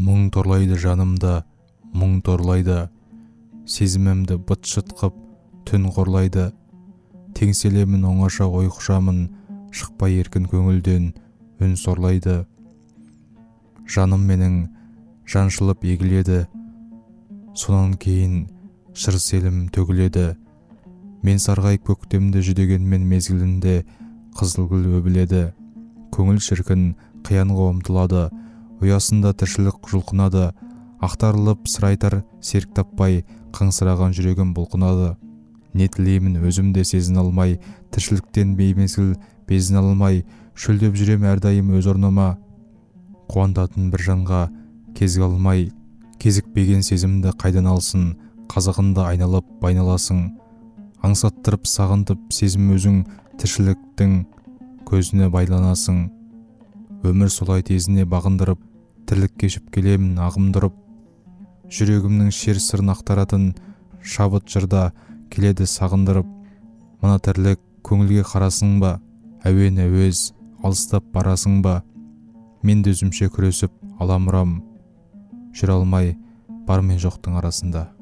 Мұң торлайды жанымда, мұң торлайды, сезімімді быт-шыт қып түн қорлайды. Теңселемін оңаша ой құшамын, шықпай еркін көңілден үн сорлайды. Жаным менің жаншылып егіледі, сонан кейін шыр селім төгіледі. Мен сарғайып көктемді жүдегенмен мезгілінде қызыл гүл өбіледі. Көңіл шіркін қиянға ұмтылады, ұясында тіршілік жұлқынады. Ақтарылып сыр айтар серік таппай, қаңсыраған жүрегім бұлқынады. Не тілеймін өзім де сезін алмай, тіршіліктен беймезгіл безін алмай, шөлдеп жүрем әрдайым өз орныма. Қуантатын бір жанға кезік алмай, кезікпеген сезімді қайдан алсын, қазығында айналып байналасың. Аңсаттырып сағынтып сезім өзің, тіршіліктің көзіне байланасың. Өмір солай тезіне бағындырып, тірлік кешіп келемін ағымдырып. Жүрегімнің шер сырын ақтаратын шабыт жырда келеді сағындырып. Мына тірлік көңілге қарасың ба, әуен әуез алыстап барасың ба? Мен де өзімше күресіп аламұрам, жүре алмай бар мен жоқтың арасында.